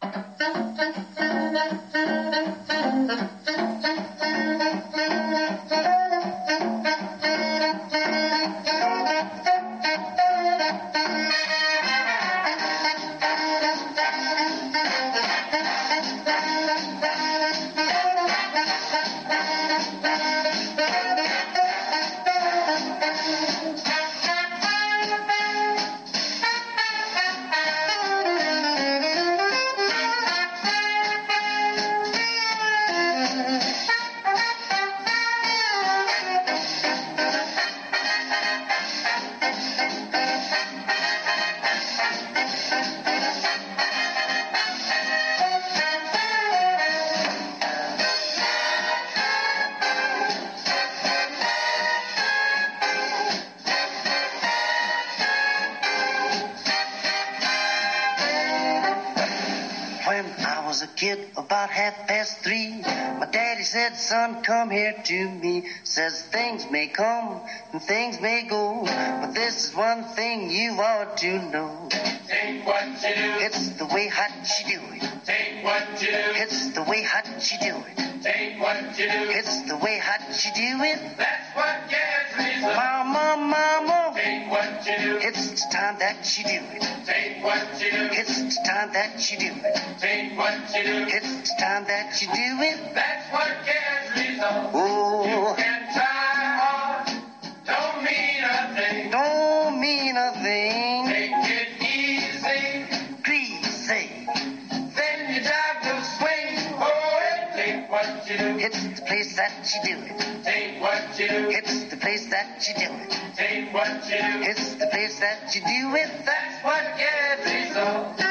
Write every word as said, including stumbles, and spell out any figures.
When I was a kid, about half past three, my daddy said, son, come here to me. Says things may come and things may go, but this is one thing you ought to know. Take what you do. It's the way hot you do it. Take what you do. It's the way hot you do it. Take what you do. It's the way hot you do it. That's what gets me so. Mama, mama. Take what you do. It's the time that you do it. Take what you do. It's the time that you do it. Take what you do. It's the time that you do it. That's what gets me so. Oh. You can try hard. Don't mean a thing. Don't mean a thing. Take it easy. Greasy. Then you dive to swing. Oh, and take what you do. It's the place that you do it. Take what you do. It's the place that you do it. Take what you do. It's the place that you do it. That's what gets me so.